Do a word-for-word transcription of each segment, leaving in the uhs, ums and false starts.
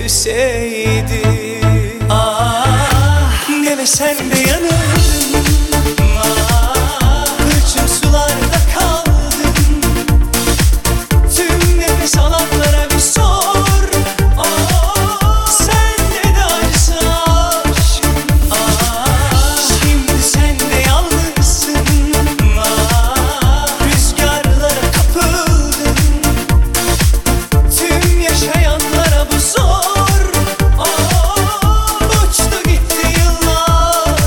sevseydi. Ah, demesen de yanardım. Ah, hırçın sularda kaldım. Tüm nefes alanlara bir sor. Ah, sende de acısı aşkım. Ah, şimdi sen de yalnızsın. Ah, rüzgarlara kapıldın. Tüm yaşayanlara bu zor. Ah, uçtu gitti yıllar.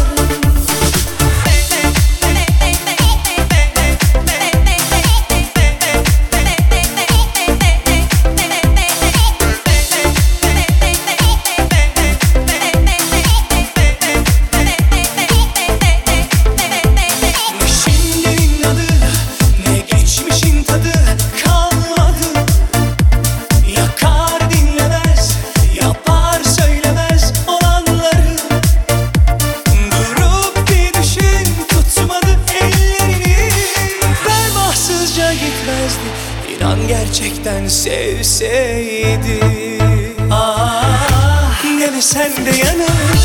Ne şimdinin adı, ne geçmişin tadı kalmadı. Yakar dinlemez, yapar söylemez olanları. Durup bir düşün, tutmadı ellerini. Pervasızca gitmezdi, inan gerçekten sevseydi. Ah, demesen de yanardım.